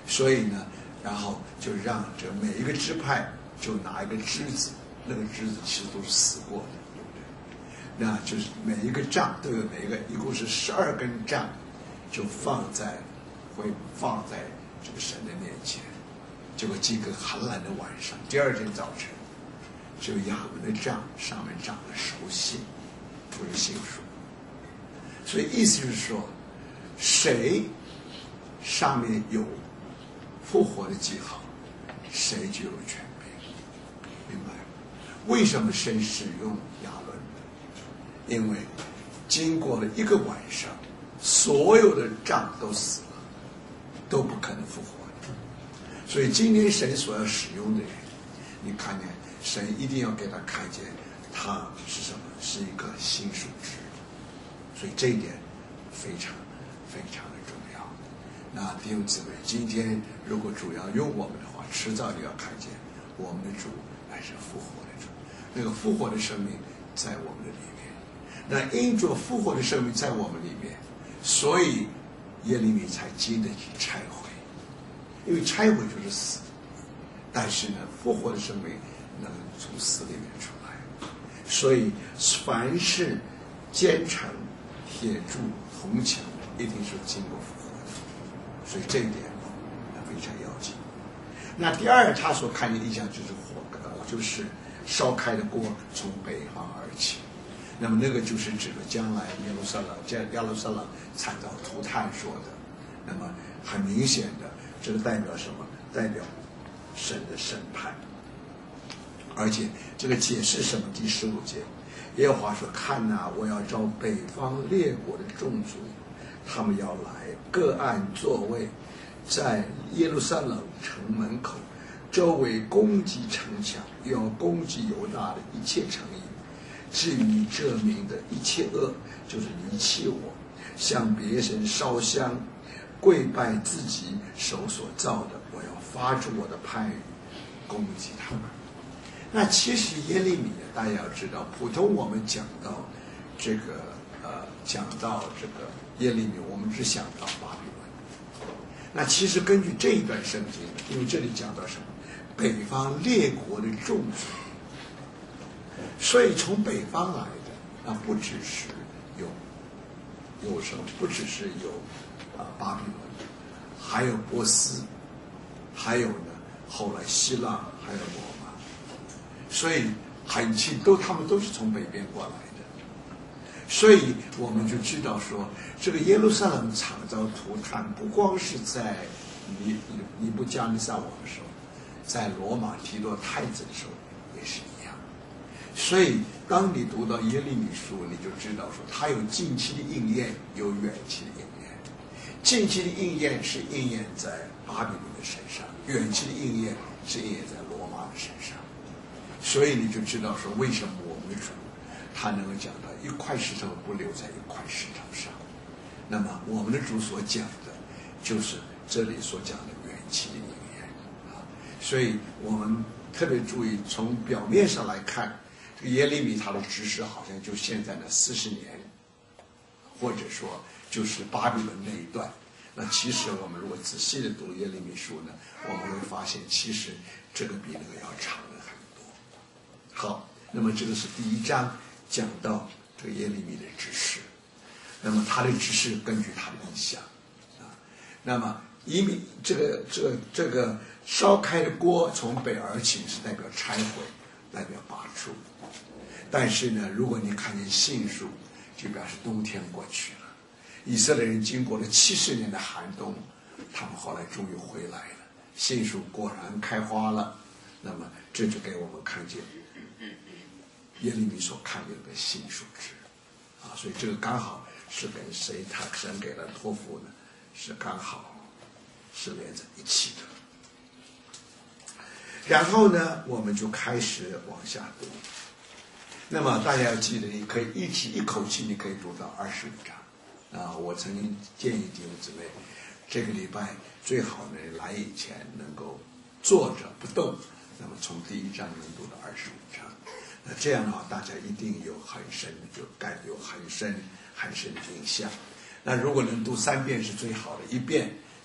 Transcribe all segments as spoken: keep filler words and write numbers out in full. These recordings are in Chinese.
所以呢，然后就让这每一个支派就拿一个枝子，那个枝子其实都是死过的，对不对？那就是每一个杖都有每一个，一共是十二根杖，就放在会放在这个神的面前。结果这个寒冷的晚上，第二天早晨，这个亚伦的杖上面长了熟杏，不是杏树。所以意思就是说，谁上面有复活的记号，谁就有权柄。明白？为什么神使用亚伦？因为经过了一个晚上，所有的杖都死了，都不可能复活的。所以今天神所要使用的人，你看见神一定要给他看见，他是什么？是一个新树枝。所以这一点非常非常的重要。那弟兄姊妹，今天如果主要用我们的话，迟早就要看见我们的主乃是复活的主，那个复活的生命在我们的里面。那因着复活的生命在我们里面，所以耶利米才经得起拆毁，因为拆毁就是死，但是呢，复活的生命能从死里面出来。所以凡是坚城、铁柱、铜墙，一定是经过复活的，所以这一点非常要紧。那第二，他所看见的意象就是火，就是烧开的锅从北方而起。那么那个就是指的将来耶路撒冷，在耶路撒冷惨遭涂炭说的。那么很明显的，这个代表什么？代表神的审判。而且这个解释什么？第十五节，耶和华说：“看哪，我要召北方列国的众族，他们要来，各按座位，在耶路撒冷城门口，周围攻击城墙，又要攻击犹大的一切城邑。至于这民的一切恶，就是离弃我，向别神烧香，跪拜自己手所造的，我要发出我的判语，攻击他们。”那其实耶利米呢，大家要知道，普通我们讲到这个呃，讲到这个耶利米，我们只想到巴比伦。那其实根据这一段圣经，因为这里讲到什么？北方列国的众族，所以从北方来的，那不只是有有什么？不只是有啊、呃、巴比伦，还有波斯，还有呢后来希腊，还有罗马。所以很清都他们都是从北边过来的，所以我们就知道说，这个耶路撒冷惨遭涂炭，不光是在尼尼布加尼撒王的时候，在罗马提多太子的时候也是一样。所以当你读到耶利米书，你就知道说，它有近期的应验，有远期的应验。近期的应验是应验在巴比伦的身上，远期的应验是应验在罗马的身上。所以你就知道说，为什么我们的主他能够讲到一块石头不留在一块石头上。那么我们的主所讲的就是这里所讲的远期的应验啊。所以我们特别注意，从表面上来看，这个耶利米他的执事好像就现在的四十年，或者说就是巴比伦那一段。那其实我们如果仔细的读耶利米书呢，我们会发现其实这个比那个要长的很多。好，那么这个是第一章讲到这个耶利米的指示，那么他的指示根据他的意象啊，那么以米这个这个这个烧开的锅从北而起是代表拆毁，代表拔出，但是呢，如果你看见杏树，就表示冬天过去了。以色列人经过了七十年的寒冬，他们后来终于回来了，杏树果然开花了。那么这就给我们看见耶利米所看见的杏树枝啊，所以这个刚好是跟谁他神给了托付呢？是刚好是连在一起的。然后呢，我们就开始往下读。那么大家要记得，你可以一起一口气，你可以读到二十五章。啊，我曾经建议弟兄姊妹，这个礼拜最好呢来以前能够坐着不动，那么从第一章能读到二十五章。那这样的话，大家一定有很深，就感有很深很深的印象。那如果能读三遍是最好的，一遍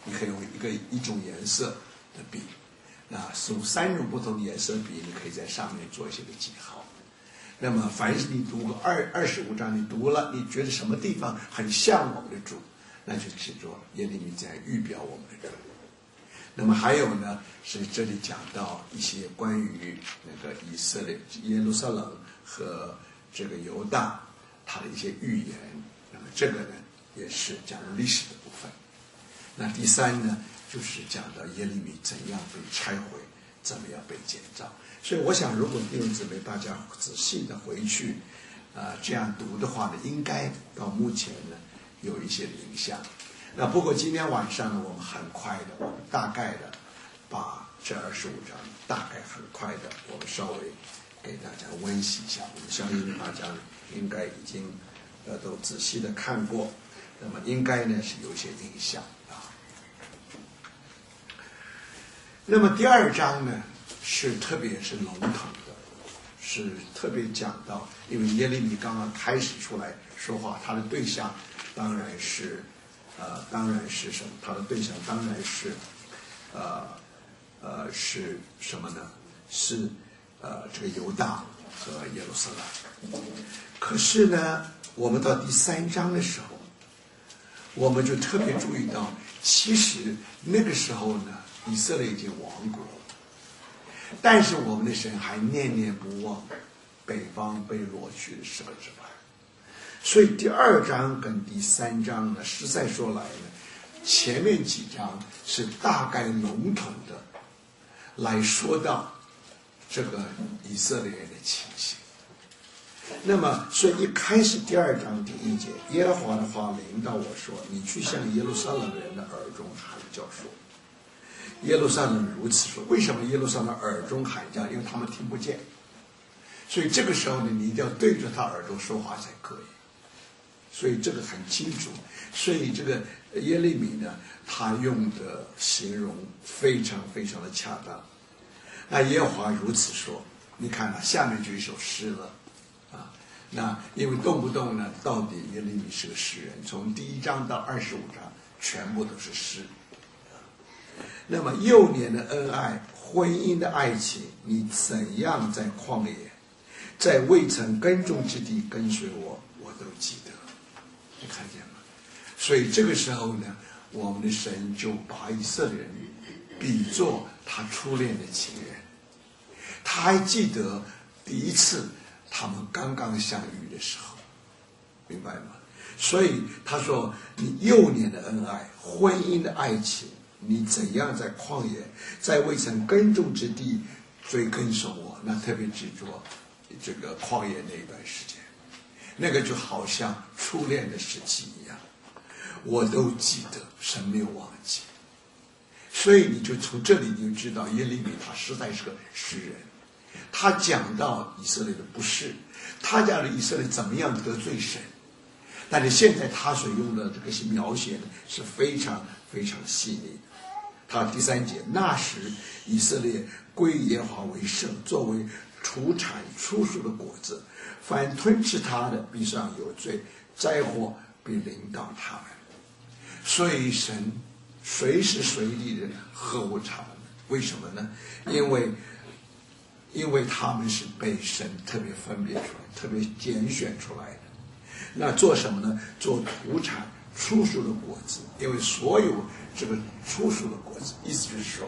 你可以用一个一种颜色的笔，那用三种不同的颜色笔，你可以在上面做一些个记号。那么凡是你读过二二十五章，你读了，你觉得什么地方很像我们的主，那就记住了，耶利米在预表我们的主。那么还有呢，是这里讲到一些关于那个以色列、耶路撒冷和这个犹大他的一些预言。那么这个呢，也是讲历史的部分。那第三呢，就是讲到耶利米怎样被拆毁，怎么样被建造。所以我想，如果弟兄姊妹大家仔细的回去，呃，这样读的话呢，应该到目前呢有一些影响。那不过今天晚上呢，我们很快的，我们大概的把这二十五章大概很快的，我们稍微给大家温习一下。我们相信大家应该已经呃都仔细的看过，那么应该呢是有一些印象啊。那么第二章呢是特别是笼统的，是特别讲到，因为耶利米刚刚开始出来说话，他的对象当然是。呃，当然是什么？他的对象当然是，呃，呃，是什么呢？是呃，这个犹大和耶路撒冷。可是呢，我们到第三章的时候，我们就特别注意到，其实那个时候呢，以色列已经亡国了，但是我们的神还念念不忘北方被掳去的十个支派。所以第二章跟第三章呢，实在说来呢，前面几章是大概笼统的来说到这个以色列人的情形。那么，所以一开始第二章第一节，耶和华的话临到我说：“你去向耶路撒冷人的耳中喊叫说。”耶路撒冷如此说。为什么耶路撒冷耳中喊叫？因为他们听不见。所以这个时候呢，你一定要对着他耳朵说话才可以。所以这个很清楚，所以这个耶利米呢，他用的形容非常非常的恰当。那耶和华如此说，你看啊，下面就一首诗了啊。那因为动不动呢，到底耶利米是个诗人，从第一章到二十五章全部都是诗。那么幼年的恩爱，婚姻的爱情，你怎样在旷野，在未曾耕种之地跟随我，我都记得。你看见吗？所以这个时候呢，我们的神就把以色列人比作他初恋的情人。他还记得第一次他们刚刚相遇的时候，明白吗？所以他说，你幼年的恩爱，婚姻的爱情，你怎样在旷野，在未曾耕种之地追跟随我。那特别记住这个旷野那一段时间，那个就好像初恋的时期一样，我都记得，神没有忘记。所以你就从这里你就知道，耶利米他实在是个诗人。他讲到以色列的不是，他讲的以色列怎么样得罪神，但是现在他所用的这个描写呢是非常非常细腻的。他第三节，那时以色列归耶和华为圣，作为出产出熟的果子，凡吞吃他的必上有罪，灾祸必临到他们。所以神随时随地的呵护他们。为什么呢？因为因为他们是被神特别分别出来，特别拣选出来的。那做什么呢？做土产出熟的果子。因为所有这个出熟的果子，意思就是说，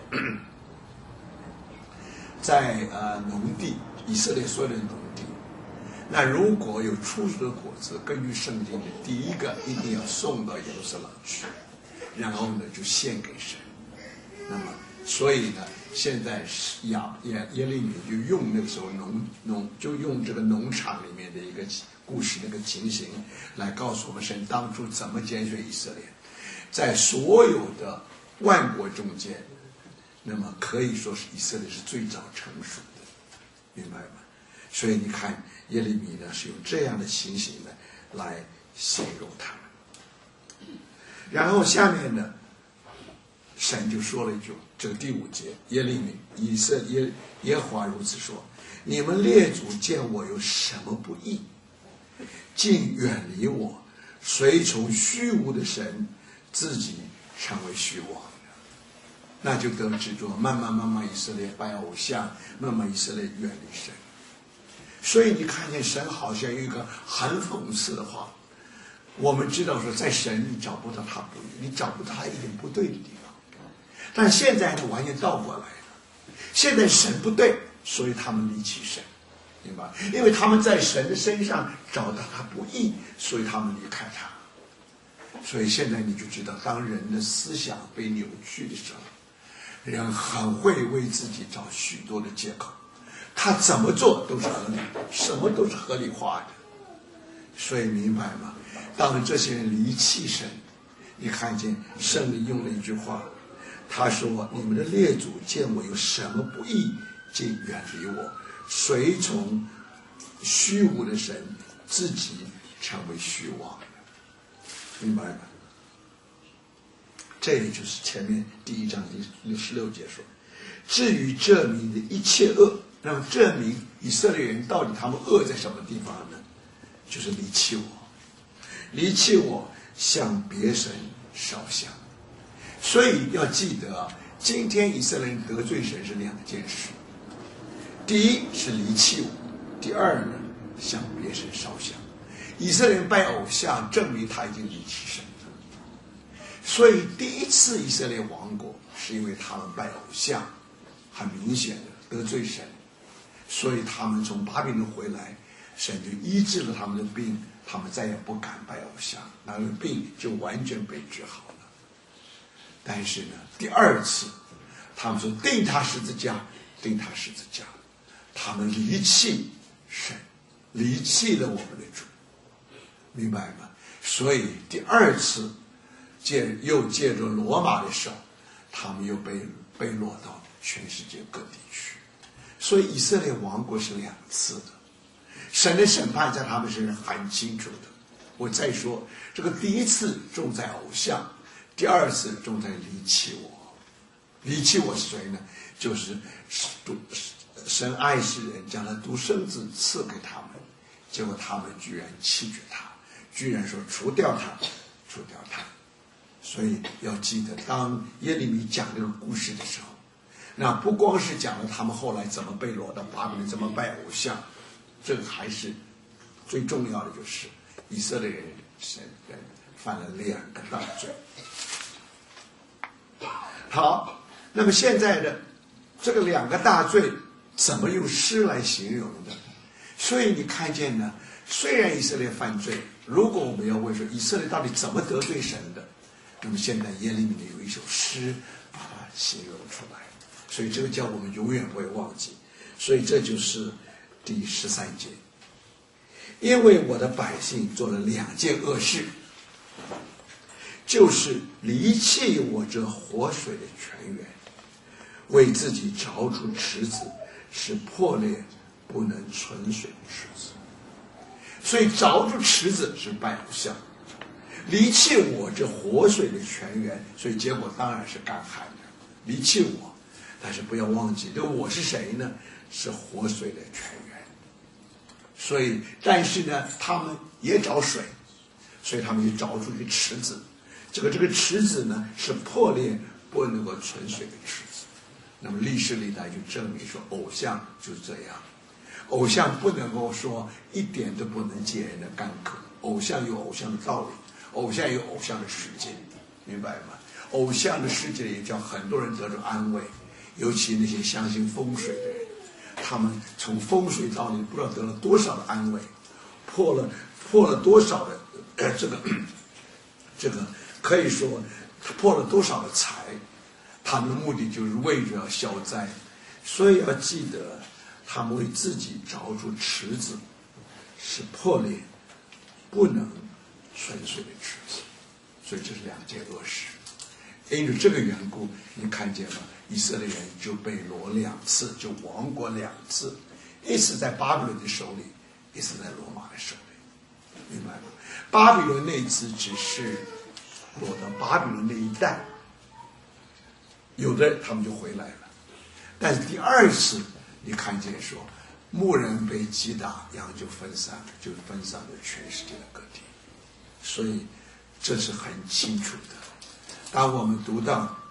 在呃农地，以色列所有的农地，那如果有出熟的果子，根据圣经的第一个一定要送到耶路撒冷去，然后呢就献给神。那么所以呢，现在亚耶耶利米就用那个时候农农就用这个农场里面的一个故事那个情形来告诉我们神当初怎么拣选以色列，在所有的万国中间，那么可以说是以色列是最早成熟的，明白吗？所以你看耶利米呢是用这样的情形呢来形容他们。然后下面呢，神就说了一句，这个第五节，耶利米以色耶耶和华如此说：你们列祖见我有什么不义，竟远离我，随从虚无的神，自己成为虚妄。 那就得知着，慢慢慢慢以色列拜偶像，慢慢以色列远离神。所以你看见神好像有一个很讽刺的话，我们知道说在神你找不到他不义，你找不到他一点不对的地方。但现在呢完全倒过来了，现在神不对，所以他们离弃神，明白？因为他们在神的身上找到他不义，所以他们离开他。所以现在你就知道，当人的思想被扭曲的时候，人很会为自己找许多的借口，他怎么做都是合理的，什么都是合理化的。所以明白吗？当这些人离弃神，你看见圣灵用了一句话，他说：你们的列祖见我有什么不义，竟远离我，随从虚无的神，自己成为虚妄。明白吗？这也就是前面第一章第十六节说，至于这民的一切恶，那么这民以色列人到底他们恶在什么地方呢？就是离弃我，离弃我，向别神烧香。所以要记得啊，今天以色列人得罪神是两件事，第一是离弃我，第二呢向别神烧香。以色列人拜偶像，证明他已经离弃神了。所以第一次以色列亡国是因为他们拜偶像，很明显的得罪神，所以他们从巴比伦回来，神就医治了他们的病，他们再也不敢拜偶像，那个病就完全被治好了。但是呢，第二次他们说钉他十字架，钉他十字架，他们离弃神，离弃了我们的主，明白吗？所以第二次借又借着罗马的手，他们又被被落到全世界各地去。所以以色列亡国是两次的，神的审判在他们身上很清楚的。我再说，这个第一次重在偶像，第二次重在离弃我。离弃我是谁呢？就是神爱世人，将他独生子赐给他们，结果他们居然弃绝他，居然说除掉他，除掉他。所以要记得，当耶利米讲这个故事的时候，那不光是讲了他们后来怎么被掳到巴比伦，怎么拜偶像，这个还是最重要的，就是以色列人神人犯了两个大罪。好，那么现在的这个两个大罪怎么用诗来形容的？所以你看见呢，虽然以色列犯罪，如果我们要问说以色列到底怎么得罪神的，那么现在耶利米有一首诗把它形容出来，所以这个叫我们永远不会忘记。所以这就是第十三节，因为我的百姓做了两件恶事，就是离弃我这活水的泉源，为自己凿出池子，使破裂不能存水的池子。所以凿出池子是拜偶像，离弃我这活水的泉源，所以结果当然是干旱的。离弃我，但是不要忘记，这我是谁呢？是活水的泉源。所以但是呢他们也找水，所以他们就凿出一个池子，这个这个池子呢是破裂不能够存水的池子。那么历史历代就证明说，偶像就是这样，偶像不能够说一点都不能解人的干渴，偶像有偶像的道理，偶像有偶像的世界，明白吗？偶像的世界也叫很多人得着安慰，尤其那些相信风水的人，他们从风水道理不知道得了多少的安慰，破了破了多少的、呃、这个这个可以说破了多少的财，他们的目的就是为着消灾。所以要记得，他们为自己凿出池子，是破裂不能存水的池子。所以这是两件恶事。因着这个缘故，你看见了以色列人就被掳两次，就亡国两次，一次在巴比伦的手里，一次在罗马的手里，明白吗？巴比伦那一次只是落到巴比伦那一带，有的他们就回来了。但是第二次你看见说，牧人被击打，羊就分散了，就分散了全世界的各地。所以这是很清楚的。当我们读到